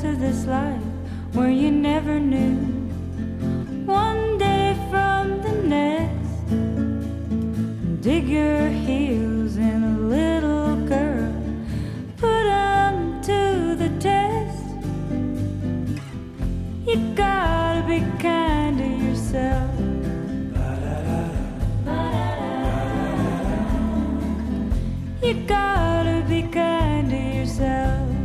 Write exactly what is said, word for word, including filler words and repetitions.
rest of this life where you never knew. One day from the next, dig your heels in a little girl, put 'em to the test. You gotta be kind to yourself. You gotta be kind to yourself.